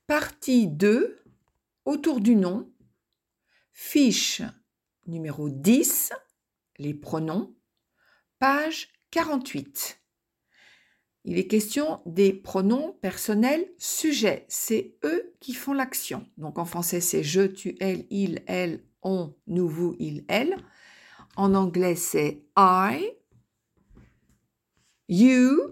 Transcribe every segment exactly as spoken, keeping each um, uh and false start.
Partie deux, autour du nom, fiche numéro dix, les pronoms, page quarante-huit. Il est question des pronoms personnels sujets. C'est eux qui font l'action. Donc en français, c'est je, tu, elle, il, elle, on, nous, vous, il, elle. En anglais, c'est I, you,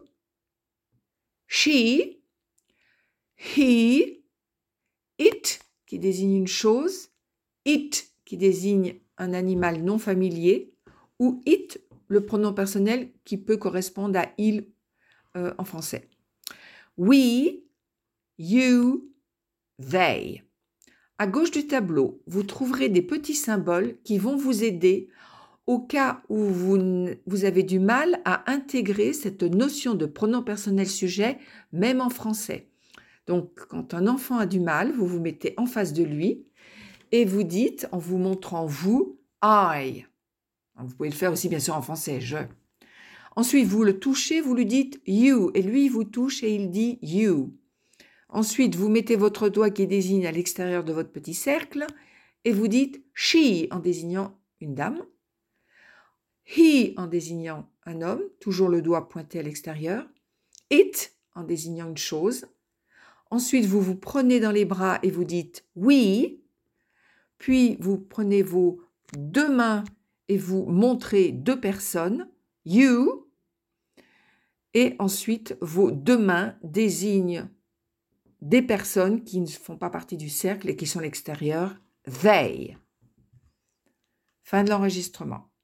she, he, it, qui désigne une chose, it, qui désigne un animal non familier, ou it, le pronom personnel qui peut correspondre à il euh, en français. We, you, they. À gauche du tableau, vous trouverez des petits symboles qui vont vous aider au cas où vous, vous avez du mal à intégrer cette notion de pronom personnel sujet, même en français. Donc, quand un enfant a du mal, vous vous mettez en face de lui et vous dites, en vous montrant vous, I. Vous pouvez le faire aussi bien sûr en français, je. Ensuite, vous le touchez, vous lui dites you, et lui, il vous touche et il dit you. Ensuite, vous mettez votre doigt qui désigne à l'extérieur de votre petit cercle et vous dites she en désignant une dame, he en désignant un homme, toujours le doigt pointé à l'extérieur, it en désignant une chose. Ensuite, vous vous prenez dans les bras et vous dites we, puis vous prenez vos deux mains et vous montrez deux personnes, you, et ensuite vos deux mains désignent des personnes qui ne font pas partie du cercle et qui sont à l'extérieur, they. Fin de l'enregistrement.